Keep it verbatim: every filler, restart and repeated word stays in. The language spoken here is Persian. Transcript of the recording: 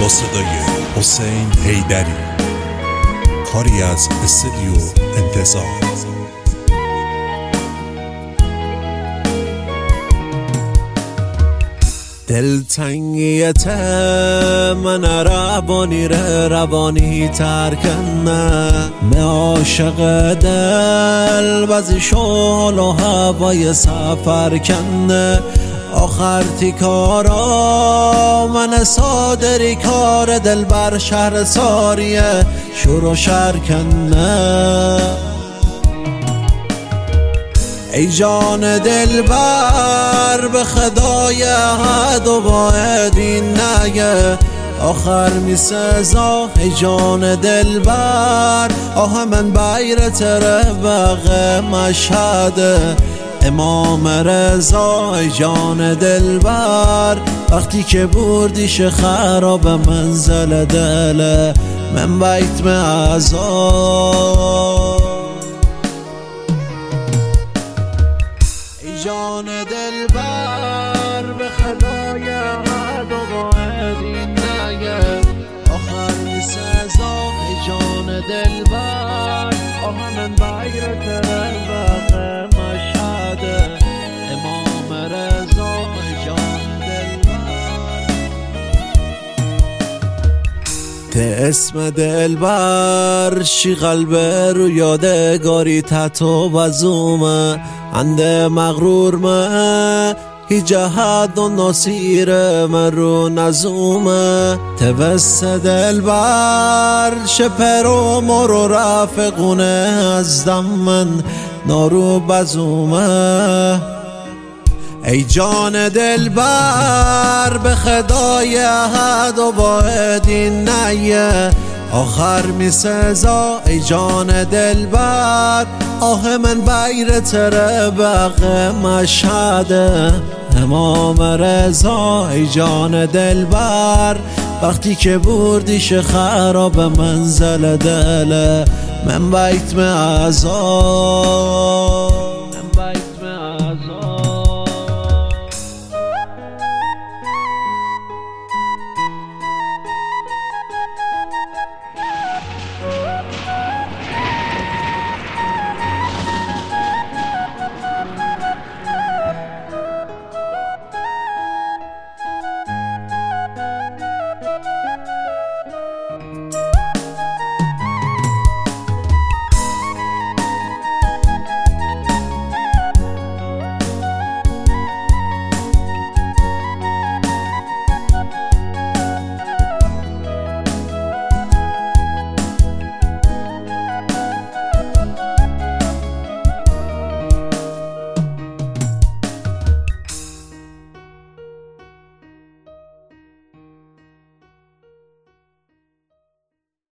با صدای حسین حیدری، کاری از استودیو انتظار. دلتنگیت من روانی ره روانی ترکنه نه عاشق دل بزی شال و هوای سفر کنه آخر تیکارا من صادری کار دل بر شهر ساریه شور و شرکنه ای جان دلبر به خدای حد و باید این نگه آخر می سزا ای جان دلبر آه من بیرت ربق مشهده امام رضا ای جان دلبر وقتی که بردیش خراب منزل دل من بیت معزا جان دلبر به خدای حد و باید این نگه آخر می سزا ای جان دلبر آه من بیرت ربق مشهده امام رضا ای جان دلبر ته اسم دلبر شی قلب رو یادگاری تتو بزومه انده مغرور ما هی جهد و نصیر من رو نزومه توست دلبر شپر و مرو رفقونه از دم من نارو بزومه ای جان دلبر به خدای حد و باید این نیه آخر می سزا ای جان دلبر آه من بیرت ربق مشهده امام رضا ای جان دلبر وقتی که بردیش خراب منزل دل من بیت معزا